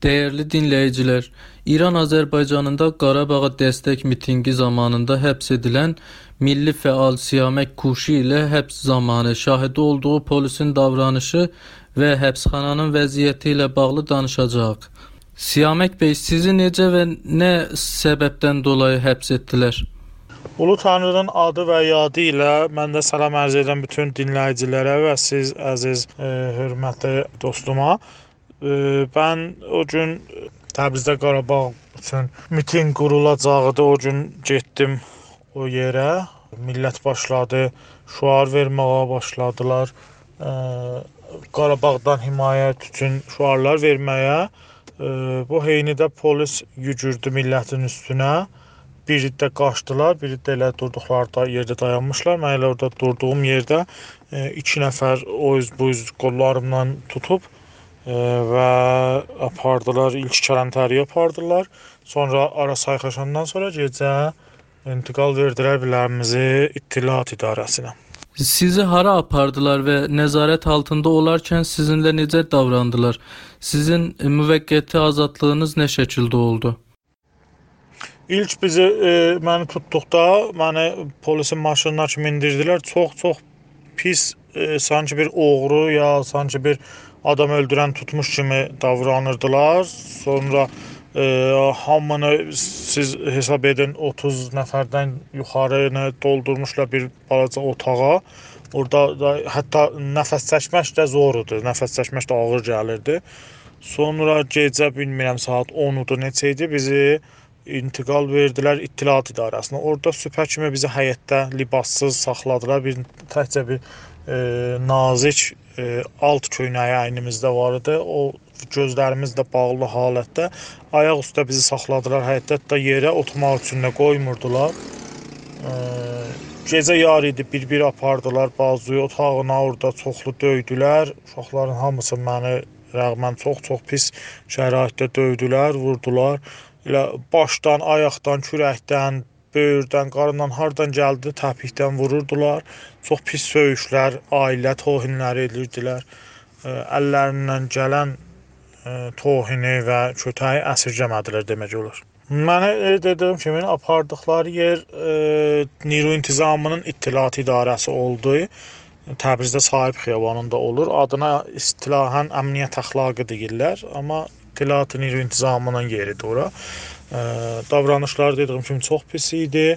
Değerli dinləyicilər, İran Azərbaycanında Qarabağa dəstək mitinqi zamanında həbs edilən milli fəal Siyamək Kuşi ilə həbs zamanı şahidi olduğu polisin davranışı və həbsxananın vəziyyəti ilə bağlı danışacağıq. Siyamək bəy, sizi necə və nə səbəbdən dolayı həbs etdilər? Ulu Tanrının adı və yadı ilə mən də salam ərz edirəm bütün dinləyicilərə və siz əziz, hörmətli dostuma. Ben o gün Təbrizdə Qarabağ üçün miting qurulacaqdı. O gün getdim o yerə. Millət başladı, şüar verməyə başladılar. Qarabağdan himayət üçün şüarlar verməyə. Bu heynidə polis yücürdü millətin üstünə. Biri də qaçdılar, biri də elə durduqları yerdə dayanmışlar. Mən elə orada durduğum yerdə 2 nəfər o üz bu üz qollarımdan tutub və apardılar, ilk kələntəriyə apardılar. Sonra ara sayxaşandan sonra gecə intiqal verdilər bilərimizi İttilaat İdarəsinə. Sizi hara apardılar və nəzarət altında olarkən sizinlə necə davrandılar? Sizin müvəqqəti azadlığınız nə şəkildə oldu? İlk bizi məni tutduqda məni polisin maşınına kimi indirdilər. Çox pis, sanki bir oğru ya sanki bir adam öldürən tutmuş kimi davranırdılar. Sonra hamını siz hesab edin 30 nəfərdən yuxarı doldurmuşlar bir balaca otağa. Orada da hətta nəfəs çəkmək də zor idi. Nəfəs çəkmək də ağır gəlirdi. Sonra gecə bilmirəm saat 10-udur neçə idi, bizi intiqal verdilər İttilaat İdarəsinə. Orada sübhə kimi bizi həyətdə libassız saxladılar. Təkcə bir nazik alt köynəyi əynimizdə var idi. O gözlərimiz də bağlı halətdə ayaq üstə bizi saxladılar həyətdə. Hətta yerə oturmaq üçün də qoymurdular. Gecə yar idi, bir apardılar bazuyu otağına, orada çoxlu döydülər. Uşaqların hamısı məni rəğmən çox pis şəraitdə döydülər, vurdular. Elə başdan, ayaqdan, kürəkdən, böyürdən, qarından hardan gəldi təpikdən vururdular. Çox pis söyüşlər, ailə tohinləri edirdilər. Əllərindən gələn tohini və kötəyi əsirgəmədilər demək olar. Mənə dediyim kimi apardıqları yer Niru İntizamının İttilaat İdarəsi oldu. Təbrizdə Sahib xiyabanında olur. Adına istilahən əmniyyət əxlaqı deyirlər, amma İttilaat Niru İntizamının yeridir ora. Davranışlar dediyim kimi çox pis idi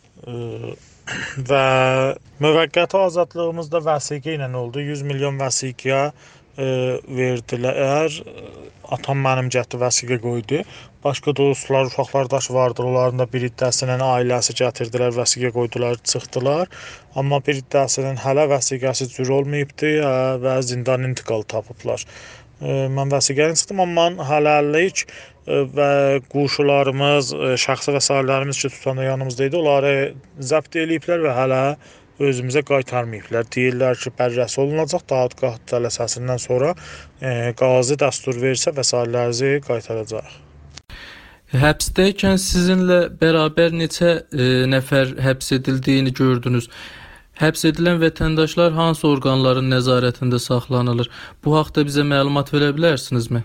və müvəqqəti azadlığımız da vəsiqə ilə oldu. 100 milyon vəsiqəyə verdilər. Atam mənim gətirdi vəsiqə qoydu. Başqa dostlar, uşaqlardaş vardı. Onların da bir iddəsinin ailəsi gətirdilər, vəsiqə qoydular, çıxdılar. Amma bir iddəsinin hələ vəsiqəsi cür olmayıbdı və zindan intiqal tapıblar. Mən vəsiqəni çıxdım, amma hələlik və quşularımız, şəxsi vəsaitlərimiz ki, tutanda yanımızda idi, onları zəbt eləyiblər və hələ özümüzə qaytarmayıblar. Deyirlər ki, bərrəsi olunacaq, dadqah cəlsəsindən sonra qazi dəstur versə vəsaitlərinizi qaytaracaq. Həbsdəykən sizinlə bərabər neçə nəfər həbs edildiyini gördünüz? Həbs edilən vətəndaşlar hansı orqanların nəzarətində saxlanılır? Bu haqda bizə məlumat verə bilərsinizmi?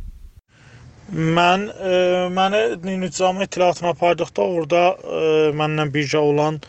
Məni Nizami İttilaatına apardıqda orada mənlə birgə olan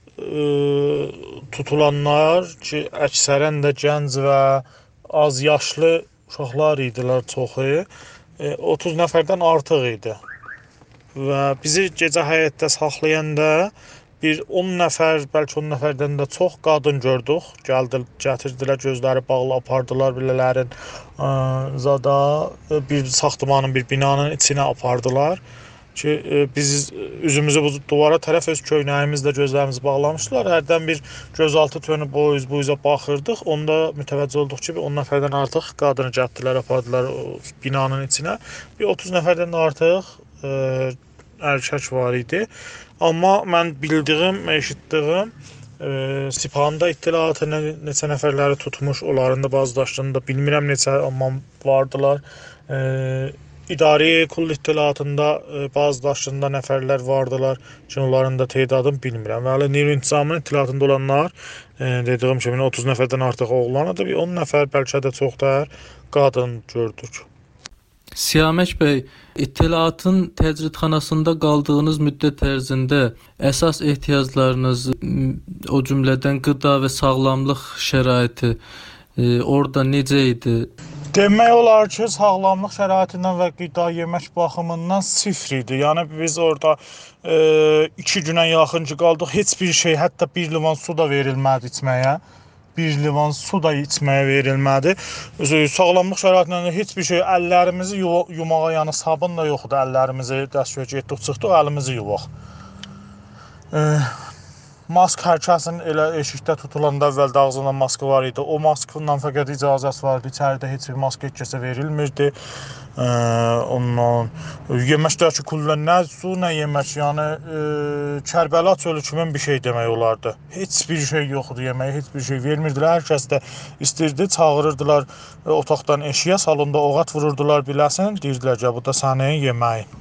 tutulanlar ki, əksərən də gənc və az yaşlı uşaqlar idilər çoxu. 30 nəfərdən artıq idi. Və bizi gecə həyətdə saxlayanda bir 10 nəfər, bəlkə 10 nəfərdən də çox qadın gördük. Gətirdilər, gözləri bağlı apardılar bilələrin zada bir saxtamanın, bir binanın içinə apardılar ki, biz üzümüzü bu duvara tərəf öz köynəyimizlə gözlərimizi bağlamışdılar. Hərdən bir gözaltı tönü bu üzə baxırdıq. Onda mütəvəccüh olduq ki, 10 nəfərdən artıq qadını gətirdilər, apardılar binanın içinə. Bir 30 nəfərdən də artıq erkək var idi. Amma mən bildiyim, eşitdiyim Sipahanda İttilaatı neçə nəfərləri tutmuş, onların da bazılaşdığını da bilmirəm neçə, amma vardılar. İdari Kull İttilaatında bazılaşdığında nəfərlər vardılar ki, onların da tədadını bilmirəm. Və hələ Niru İntizamının İttilaatında olanlar, dediyim kimi 30 nəfərdən artıq oğlan idi, 10 nəfər bəlkə də çox da qadın gördük. Siyamək bəy, İttilaatın təcridxanasında qaldığınız müddət ərzində əsas ehtiyaclarınız, o cümlədən qida və sağlamlıq şəraiti orada necə idi? Demək olar ki, sağlamlıq şəraitindən və qida yemək baxımından sıfır idi. Yəni biz orada 2 günə yaxın ki qaldıq, heç bir şey, hətta bir livan su da verilmədi içməyə. Bir livan su da içməyə verilmədi. Sağlamlıq şəraitindən heç bir şey, əllərimizi yumağa, yəni sabun da yoxdur, əllərimizi dəstgöz etdik, çıxdıq, əlimizi yuvaq. Mask hər kəsin elə eşikdə tutulanda əvvəldə ağzında maskı var idi. O maskından fəqət icazəsi var idi. İçəridə heç bir maska heç kəsə verilmirdi. Ondan yeməkdəki kullan nə su, nə yemək, yəni Kərbəla çölü kimi bir şey demək olardı. Heç bir şey yoxdu yeməyə, heç bir şey vermirdilər. Hər kəs də istirdi, çağırırdılar otaqdan eşiyə, salonda oğat vururdular biləsən, deyirdilər ki, bu da sənin yeməyin.